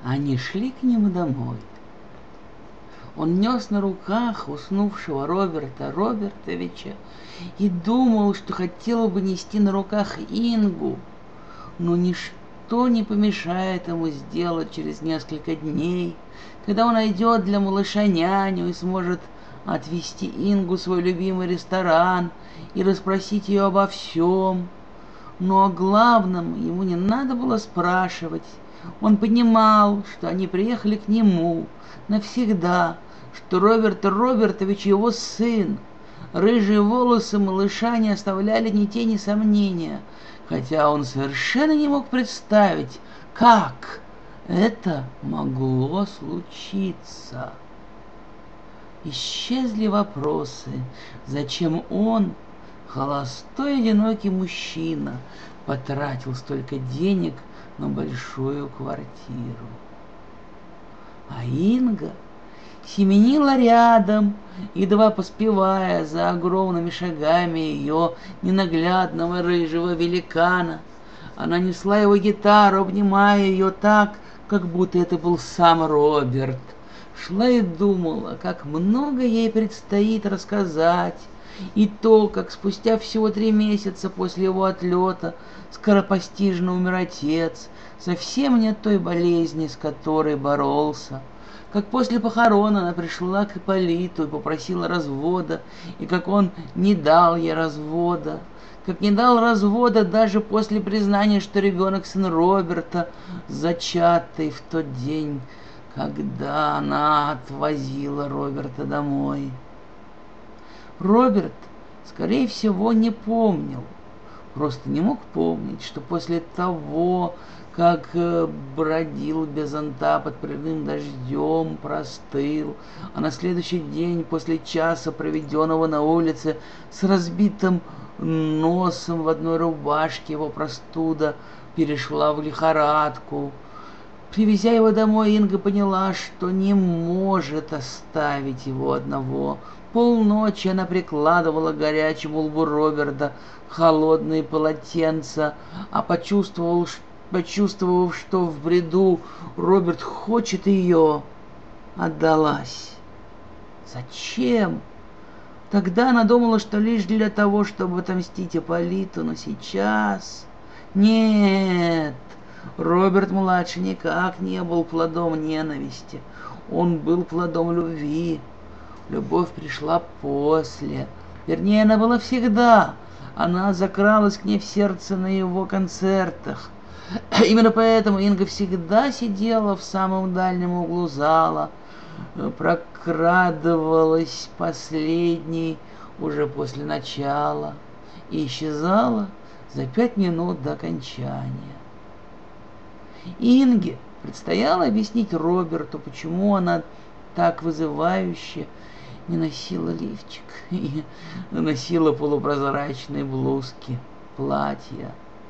Они шли к нему домой. Он нес на руках уснувшего Роберта Робертовича и думал, что хотел бы нести на руках Ингу, но ничто не помешает ему сделать через несколько дней, когда он найдет для малыша няню и сможет отвезти Ингу в свой любимый ресторан и расспросить ее обо всем. Но о главном ему не надо было спрашивать. Он понимал, что они приехали к нему навсегда, что Роберт Робертович его сын. Рыжие волосы малыша не оставляли ни тени сомнения, хотя он совершенно не мог представить, как это могло случиться. Исчезли вопросы, зачем он, холостой одинокий мужчина, потратил столько денег на большую квартиру. А Инга семенила рядом, едва поспевая за огромными шагами ее ненаглядного рыжего великана. Она несла его гитару, обнимая ее так, как будто это был сам Роберт. Шла и думала, как много ей предстоит рассказать, и то, как спустя всего 3 месяца после его отлета скоропостижно умер отец, совсем не от той болезни, с которой боролся. Как после похорон она пришла к Ипполиту и попросила развода, и как он не дал ей развода. Как не дал развода даже после признания, что ребенок сын Роберта, зачатый в тот день, когда она отвозила Роберта домой. Роберт, скорее всего, не помнил, просто не мог помнить, что после того, как бродил без зонта под проливным дождем, простыл, а на следующий день после часа, проведенного на улице с разбитым носом в одной рубашке, его простуда перешла в лихорадку. Привезя его домой, Инга поняла, что не может оставить его одного. Полночи она прикладывала к горячему лбу Роберта холодные полотенца, а почувствовав, что в бреду Роберт хочет ее, отдалась. Зачем? Тогда она думала, что лишь для того, чтобы отомстить Ипполиту, но сейчас... Нет, Роберт-младший никак не был плодом ненависти. Он был плодом любви. Любовь пришла после. Вернее, она была всегда. Она закралась к ней в сердце на его концертах. Именно поэтому Инга всегда сидела в самом дальнем углу зала, прокрадывалась последней уже после начала и исчезала за 5 минут до окончания. Инге предстояло объяснить Роберту, почему она так вызывающе не носила лифчик и носила полупрозрачные блузки, платья.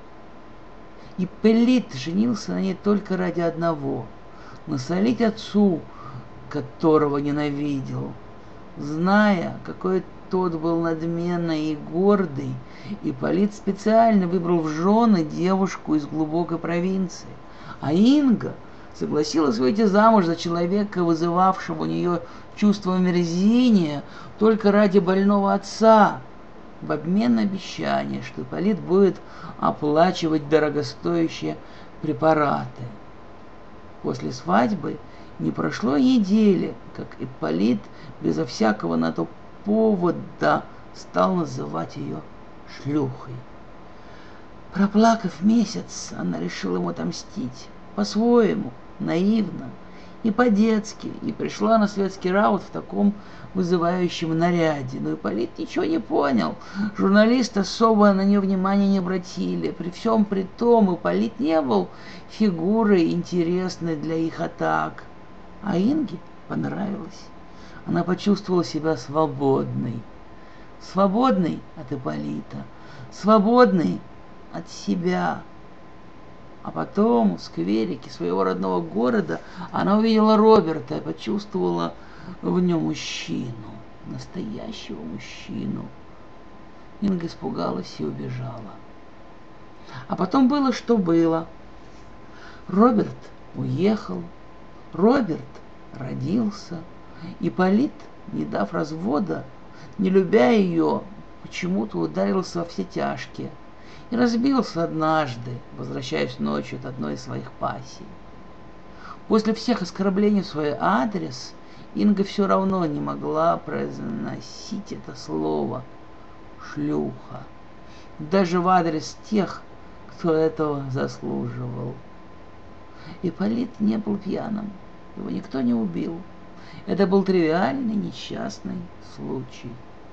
Ипполит женился на ней только ради одного — насолить отцу, которого ненавидел. Зная, какой тот был надменный и гордый, Ипполит специально выбрал в жены девушку из глубокой провинции. А Инга согласилась выйти замуж за человека, вызывавшего у нее чувство омерзения только ради больного отца, в обмен на обещание, что Ипполит будет оплачивать дорогостоящие препараты. После свадьбы не прошло недели, как Ипполит безо всякого на то повода стал называть ее шлюхой. Проплакав месяц, она решила ему отомстить. По-своему, наивно и по-детски, и пришла на светский раут в таком вызывающем наряде. Но Ипполит ничего не понял. Журналисты особо на нее внимания не обратили. При всем при том, Ипполит не был фигурой интересной для их атак. А Инге понравилось. Она почувствовала себя свободной. Свободной от Ипполита. Свободной от себя. А потом в скверике своего родного города она увидела Роберта и почувствовала в нем мужчину, настоящего мужчину. Инга испугалась и убежала. А потом было, что было. Роберт уехал, Роберт родился. Ипполит, не дав развода, не любя ее, почему-то ударился во все тяжкие и разбился однажды, возвращаясь ночью от одной из своих пассий. После всех оскорблений в свой адрес Инга все равно не могла произносить это слово «шлюха», даже в адрес тех, кто этого заслуживал. Ипполит не был пьяным, его никто не убил. Это был тривиальный несчастный случай.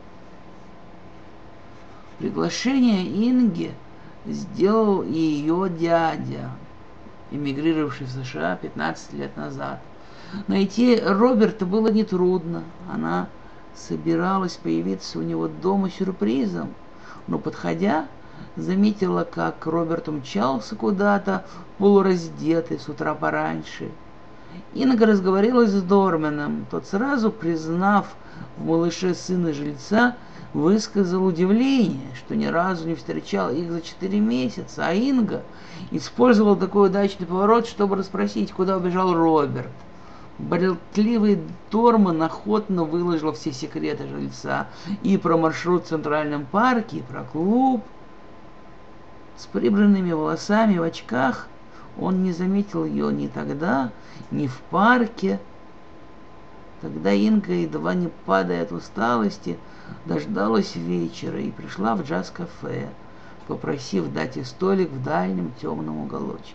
Приглашение Инги сделал и ее дядя, эмигрировавший в США 15 лет назад. Найти Роберта было нетрудно. Она собиралась появиться у него дома сюрпризом, но, подходя, заметила, как Роберт умчался куда-то, полураздетый с утра пораньше. Инга разговорилась с Дорменом. Тот, сразу признав в малыше сына жильца, высказал удивление, что ни разу не встречал их за 4 месяца, а Инга использовала такой удачный поворот, чтобы расспросить, куда убежал Роберт. Болтливый Дорман охотно выложил все секреты жильца и про маршрут в Центральном парке, и про клуб. С прибранными волосами в очках он не заметил ее ни тогда, ни в парке. Тогда Инга, едва не падая от усталости, дождалась вечера и пришла в джаз-кафе, попросив дать ей столик в дальнем темном уголочке.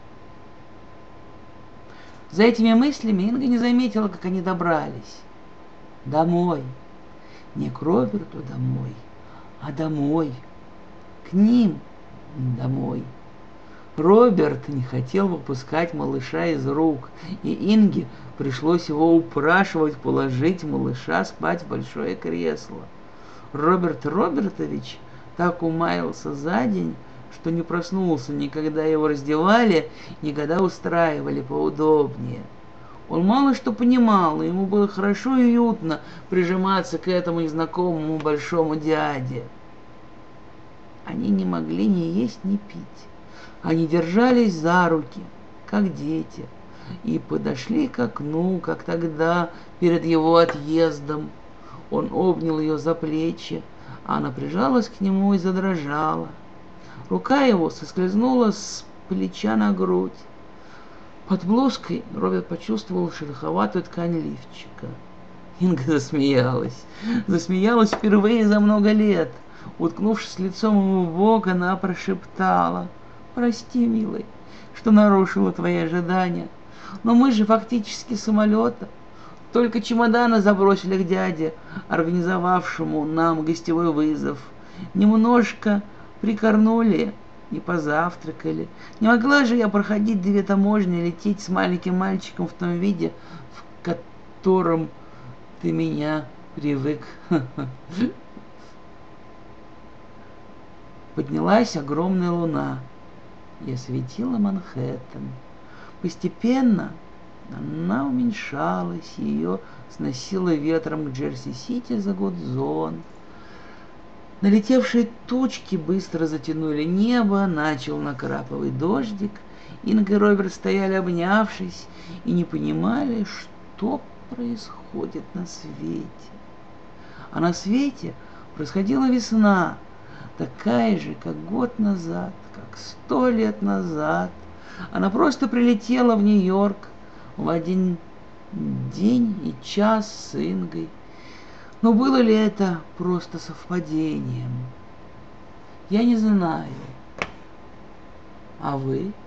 За этими мыслями Инга не заметила, как они добрались. Домой. Не к Роберту домой, а домой. К ним домой. Роберт не хотел выпускать малыша из рук, и Инге пришлось его упрашивать положить малыша спать в большое кресло. Роберт Робертович так умаялся за день, что не проснулся ни когда его раздевали, ни когда устраивали поудобнее. Он мало что понимал, и ему было хорошо и уютно прижиматься к этому незнакомому большому дяде. Они не могли ни есть, ни пить. Они держались за руки, как дети, и подошли к окну, как тогда, перед его отъездом. Он обнял ее за плечи, а она прижалась к нему и задрожала. Рука его соскользнула с плеча на грудь. Под блузкой Роберт почувствовал шероховатую ткань лифчика. Инга засмеялась. Засмеялась впервые за много лет. Уткнувшись лицом ему в бок, она прошептала: «Прости, милый, что нарушила твои ожидания. Но мы же фактически самолета. Только чемоданы забросили к дяде, организовавшему нам гостевой вызов. Немножко прикорнули и позавтракали. Не могла же я проходить 2 таможни, лететь с маленьким мальчиком в том виде, в котором ты меня привык». Поднялась огромная луна и осветила Манхэттен. Постепенно она уменьшалась, ее сносило ветром к Джерси-Сити за Гудзон. Налетевшие тучки быстро затянули небо, начал накрапывать дождик. Инга и Роберт стояли, обнявшись, и не понимали, что происходит на свете. А на свете происходила весна, такая же, как год назад, как 100 лет назад. Она просто прилетела в Нью-Йорк в один день и час с Ингой. Но было ли это просто совпадением? Я не знаю. А вы?